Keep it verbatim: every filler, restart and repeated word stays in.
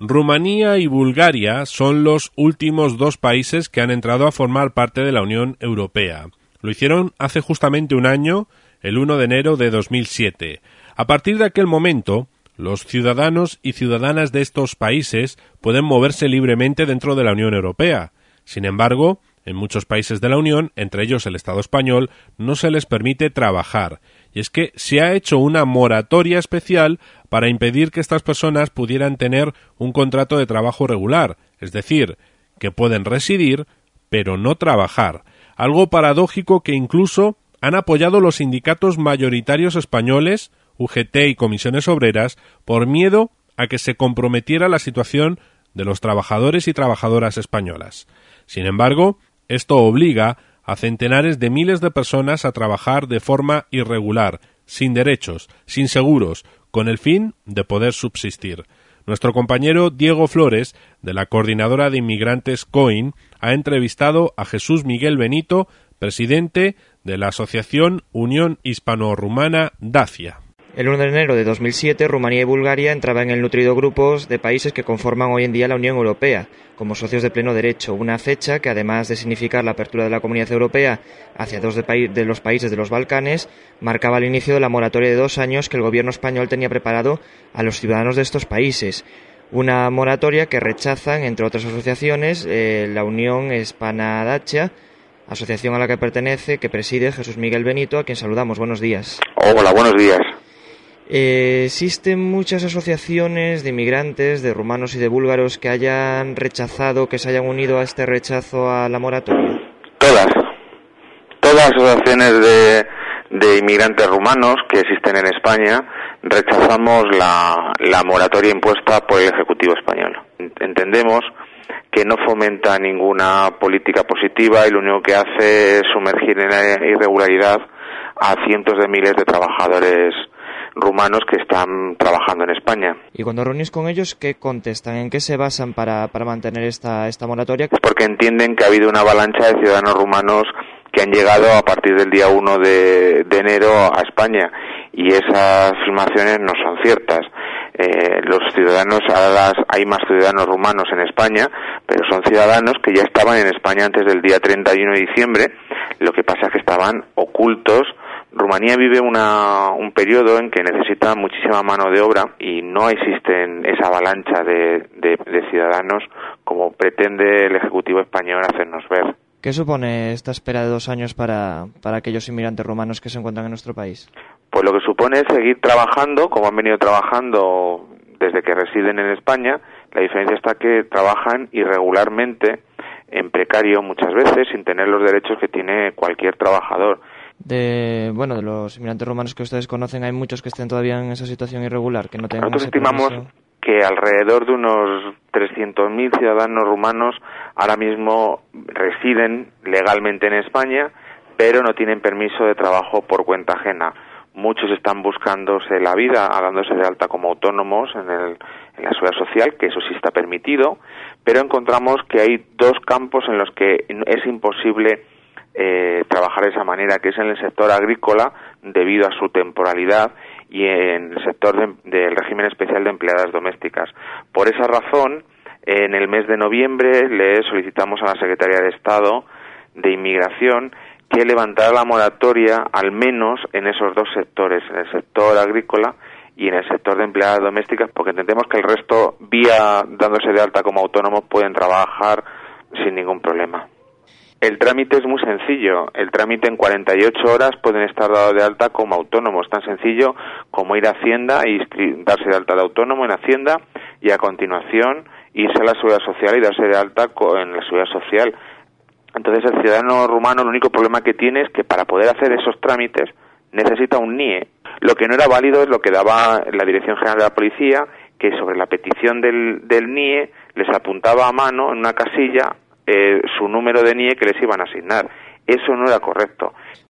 Rumanía y Bulgaria son los últimos dos países que han entrado a formar parte de la Unión Europea. Lo hicieron hace justamente un año, el uno de enero de dos mil siete. A partir de aquel momento, los ciudadanos y ciudadanas de estos países pueden moverse libremente dentro de la Unión Europea. Sin embargo, en muchos países de la Unión, entre ellos el Estado español, no se les permite trabajar. Y es que se ha hecho una moratoria especial para impedir que estas personas pudieran tener un contrato de trabajo regular, es decir, que pueden residir, pero no trabajar. Algo paradójico que incluso han apoyado los sindicatos mayoritarios españoles, U G T y Comisiones Obreras, por miedo a que se comprometiera la situación de los trabajadores y trabajadoras españolas. Sin embargo, esto obliga a centenares de miles de personas a trabajar de forma irregular, sin derechos, sin seguros, con el fin de poder subsistir. Nuestro compañero Diego Flores, de la Coordinadora de Inmigrantes COIN, ha entrevistado a Jesús Miguel Benito, presidente de la Asociación Unión Hispano-Rumana Dacia. El uno de enero de dos mil siete, Rumanía y Bulgaria entraban en el nutrido grupo de países que conforman hoy en día la Unión Europea, como socios de pleno derecho, una fecha que, además de significar la apertura de la Comunidad Europea hacia dos de, pa- de los países de los Balcanes, marcaba el inicio de la moratoria de dos años que el gobierno español tenía preparado a los ciudadanos de estos países. Una moratoria que rechazan, entre otras asociaciones, eh, la Unión Hispana Dacia, asociación a la que pertenece, que preside Jesús Miguel Benito, a quien saludamos. Buenos días. Hola, buenos días. Eh, ¿Existen muchas asociaciones de inmigrantes, de rumanos y de búlgaros que hayan rechazado, que se hayan unido a este rechazo a la moratoria? Todas. Todas las asociaciones de, de inmigrantes rumanos que existen en España rechazamos la, la moratoria impuesta por el Ejecutivo español. Entendemos que no fomenta ninguna política positiva y lo único que hace es sumergir en la irregularidad a cientos de miles de trabajadores rumanos que están trabajando en España. Y cuando reunís con ellos, ¿qué contestan? ¿En qué se basan para, para mantener esta, esta moratoria? Porque entienden que ha habido una avalancha de ciudadanos rumanos que han llegado a partir del día uno de, de enero a España y esas afirmaciones no son ciertas. Eh, los ciudadanos, ahora hay más ciudadanos rumanos en España, pero son ciudadanos que ya estaban en España antes del día treinta y uno de diciembre, lo que pasa es que estaban ocultos. Rumanía vive una, un periodo en que necesita muchísima mano de obra y no existe esa avalancha de, de, de ciudadanos como pretende el Ejecutivo español hacernos ver. ¿Qué supone esta espera de dos años para, para aquellos inmigrantes rumanos que se encuentran en nuestro país? Pues lo que supone es seguir trabajando como han venido trabajando desde que residen en España. La diferencia está que trabajan irregularmente, en precario muchas veces, sin tener los derechos que tiene cualquier trabajador. De bueno de los inmigrantes rumanos que ustedes conocen, hay muchos que estén todavía en esa situación irregular, que no tengan Nosotros ese estimamos permiso. Que alrededor de unos trescientos mil ciudadanos rumanos ahora mismo residen legalmente en España, pero no tienen permiso de trabajo por cuenta ajena. Muchos están buscándose la vida, dándose de alta como autónomos en, el, en la seguridad social, que eso sí está permitido, pero encontramos que hay dos campos en los que es imposible Eh, trabajar de esa manera, que es en el sector agrícola debido a su temporalidad y en el sector de, del régimen especial de empleadas domésticas. Por esa razón, en el mes de noviembre le solicitamos a la Secretaría de Estado de Inmigración que levantara la moratoria al menos en esos dos sectores, en el sector agrícola y en el sector de empleadas domésticas, porque entendemos que el resto, vía dándose de alta como autónomos, pueden trabajar sin ningún problema. El trámite es muy sencillo. El trámite en cuarenta y ocho horas pueden estar dados de alta como autónomos. Tan sencillo como ir a Hacienda y darse de alta de autónomo en Hacienda y a continuación irse a la Seguridad Social y darse de alta en la Seguridad Social. Entonces el ciudadano rumano, el único problema que tiene es que para poder hacer esos trámites necesita un N I E. Lo que no era válido es lo que daba la Dirección General de la Policía, que sobre la petición del, del N I E les apuntaba a mano en una casilla Eh, su número de N I E que les iban a asignar. Eso no era correcto.